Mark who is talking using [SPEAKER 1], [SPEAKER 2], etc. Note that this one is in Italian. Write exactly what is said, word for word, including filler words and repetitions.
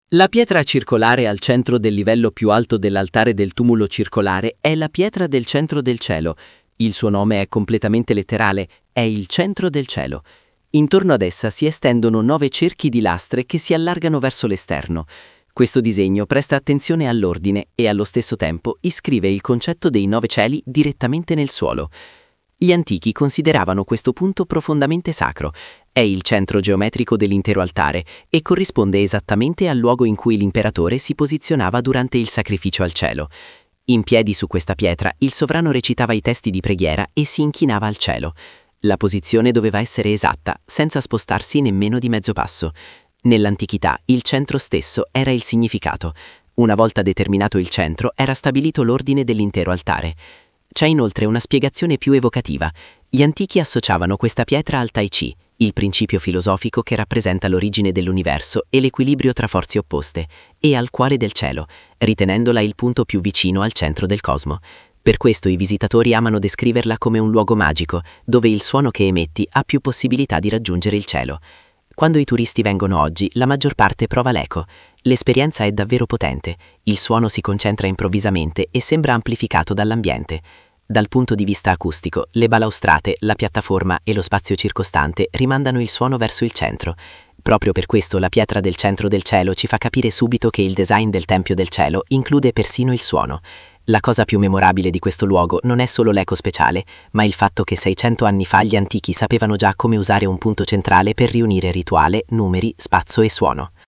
[SPEAKER 1] La pietra circolare al centro del livello più alto dell'altare del tumulo circolare è la pietra del centro del cielo. Il suo nome è completamente letterale, è il centro del cielo. Intorno ad essa si estendono nove cerchi di lastre che si allargano verso l'esterno. Questo disegno presta attenzione all'ordine e allo stesso tempo iscrive il concetto dei nove cieli direttamente nel suolo. Gli antichi consideravano questo punto profondamente sacro. È il centro geometrico dell'intero altare e corrisponde esattamente al luogo in cui l'imperatore si posizionava durante il sacrificio al cielo. In piedi su questa pietra, il sovrano recitava i testi di preghiera e si inchinava al cielo. La posizione doveva essere esatta, senza spostarsi nemmeno di mezzo passo. Nell'antichità, il centro stesso era il significato. Una volta determinato il centro, era stabilito l'ordine dell'intero altare. C'è inoltre una spiegazione più evocativa. Gli antichi associavano questa pietra al Tai Chi, il principio filosofico che rappresenta l'origine dell'universo e l'equilibrio tra forze opposte, e al cuore del cielo, ritenendola il punto più vicino al centro del cosmo. Per questo i visitatori amano descriverla come un luogo magico, dove il suono che emetti ha più possibilità di raggiungere il cielo. Quando i turisti vengono oggi, la maggior parte prova l'eco. L'esperienza è davvero potente, il suono si concentra improvvisamente e sembra amplificato dall'ambiente. Dal punto di vista acustico, le balaustrate, la piattaforma e lo spazio circostante rimandano il suono verso il centro. Proprio per questo la pietra del centro del cielo ci fa capire subito che il design del Tempio del Cielo include persino il suono. La cosa più memorabile di questo luogo non è solo l'eco speciale, ma il fatto che seicento anni fa gli antichi sapevano già come usare un punto centrale per riunire rituale, numeri, spazio e suono.